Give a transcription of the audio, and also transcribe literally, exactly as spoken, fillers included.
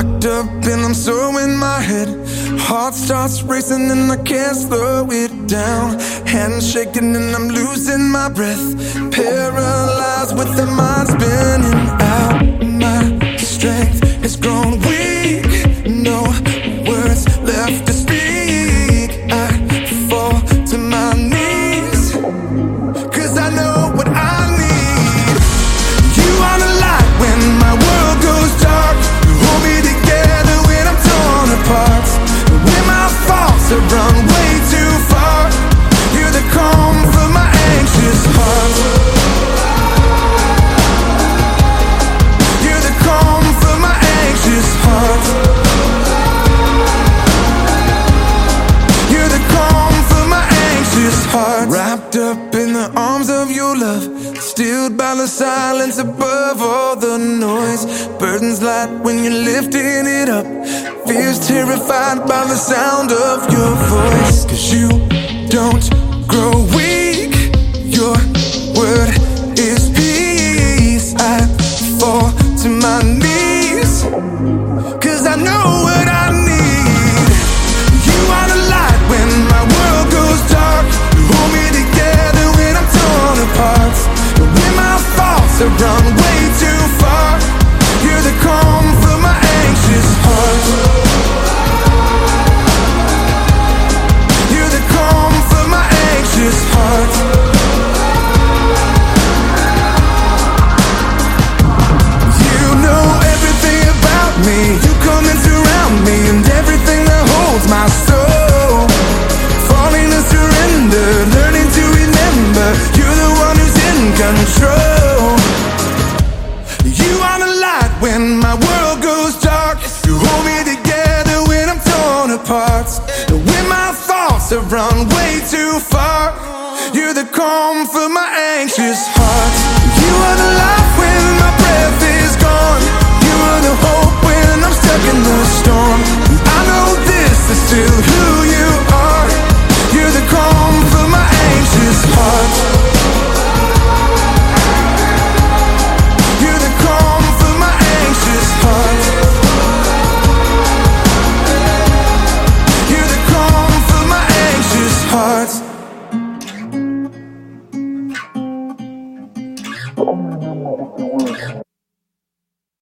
Locked up and I'm so in my head. Heart starts racing and I can't slow it down. Hands shaking and I'm losing my breath. Paralyzed with the mind spinning out. My strength has grown weak. No words left to speak. I fall to my knees, cause I know what I need. You are the light when my world goes dark. You hold me together when I'm torn apart. When my faults have run way too far, you're the calm for my anxious heart. You're the calm for my anxious heart. You're the calm for my anxious heart. Wrapped up in the arms of your love, stilled by the silence above all the noise. Burdens light when you're lifting it up. Fears terrified by the sound of your voice. Cause you don't grow weak. Your word is peace. I fall to my knees, cause I know what I need. You are the light when my world goes dark. You hold me together when I'm torn apart. When my faults have run